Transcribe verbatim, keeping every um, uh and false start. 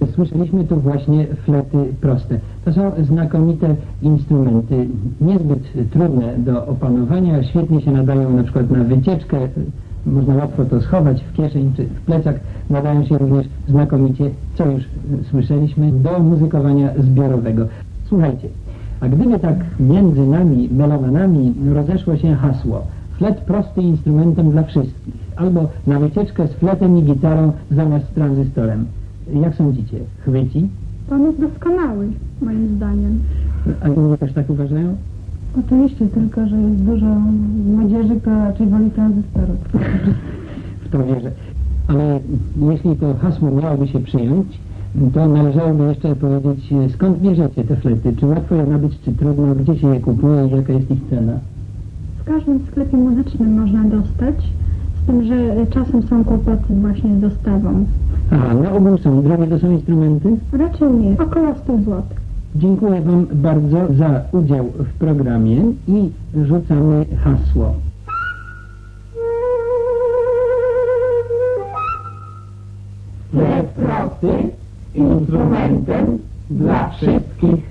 Słyszeliśmy tu właśnie flety proste. To są znakomite instrumenty, niezbyt trudne do opanowania, świetnie się nadają na przykład na wycieczkę, można łatwo to schować w kieszeń czy w plecach, nadają się również znakomicie, co już słyszeliśmy, do muzykowania zbiorowego. Słuchajcie, a gdyby tak między nami, melomanami, rozeszło się hasło flet prosty instrumentem dla wszystkich, albo na wycieczkę z fletem i gitarą zamiast z tranzystorem, jak sądzicie, chwyci? Pan jest doskonały, moim zdaniem. A inni też tak uważają? Oczywiście, tylko że jest dużo młodzieży, która raczej woli tranzystorów. W to wierzę. Ale jeśli to hasło miałoby się przyjąć, to należałoby jeszcze powiedzieć, skąd bierzecie te flety? Czy łatwo je nabyć, czy trudno? Gdzie się je kupuje i jaka jest ich cena? W każdym sklepie muzycznym można dostać, z tym, że czasem są kłopoty właśnie z dostawą. A, na ogół są. Drogie to są instrumenty? Raczej nie. Około sto złotych. Dziękuję Wam bardzo za udział w programie i rzucamy hasło. Flet prosty instrumentem dla wszystkich.